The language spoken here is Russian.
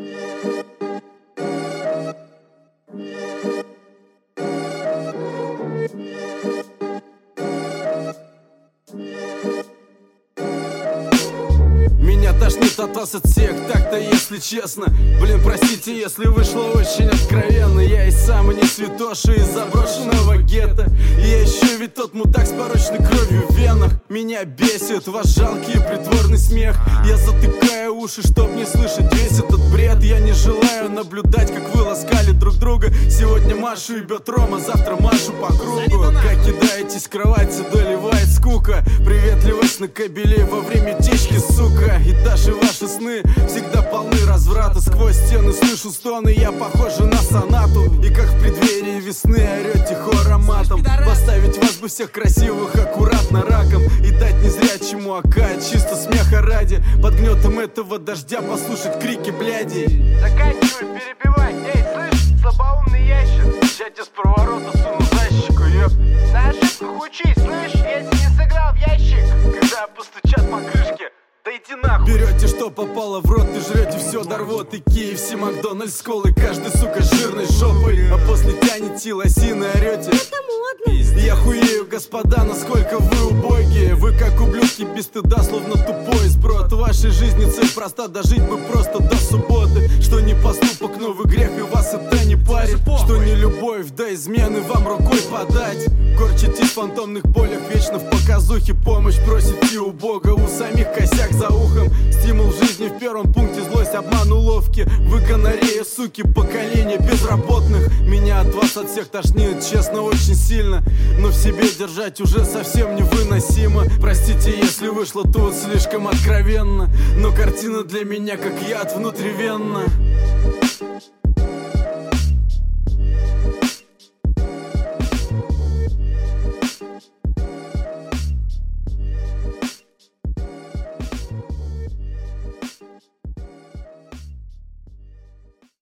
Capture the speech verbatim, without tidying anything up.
Меня тошнит от вас, от всех, так-то если честно. Блин, простите, если вышло очень откровенно. Я и сам не святоша из заброшенного гетто. И я еще ведь тот мудак с порочной кровью в венах. Меня бесит ваш жалкий и притворный смех. Я затыкаю уши, чтоб не слышать весь этот бред. Я не желаю наблюдать, как вы ласкали друг друга. Сегодня Машу ебет Рома, завтра Машу по кругу. Как кидаетесь в кровать, доливает скука. Приветливость на кабеле во время течки, сука. И даже ваши сны всегда полны разврата. Сквозь стены слышу стоны, я похожа на сонату. И как в преддверии весны орете хороматом. Поставить вас бы всех красивых аккуратно раком. И дать незрячему АК чисто смеха ради. Под гнетом этого дождя послушать крики бляди. Заканчивай перебивать, эй, слышь, слабоумный ящер. Я тебе с поворота суну защику, ёп. На ошибках учись, слышь, если не сыграл в ящик. Когда постучат по крышке, да иди нахуй. Берете, что попало в рот, и жрете все до рвоты. Кей эф си, Макдональдс, колы, каждый, сука, жирной жопой. А после тянете лосины, орете. Это модно. Я хуею, господа, насколько вы убогие. Вы как ублюдки без стыда, словно тупой сброд. В вашей жизни цель проста, дожить бы просто до субботы. Что не поступок, но вы грех, и вас это не парит. Что не любовь, да измены вам рукой подать. Корчитесь в фантомных полях, вечно в показухе. Помощь просите у Бога, у самих косяк за ухом. Стимул в жизни в первом пункте, злость, обман, уловки. Вы гонорея, суки, поколение безработных. Меня от вас, от всех тошнит, честно, очень сильно. Но в себе держать уже совсем невыносимо. Простите, если вышло тут слишком откровенно. Но картина для меня как яд внутривенно.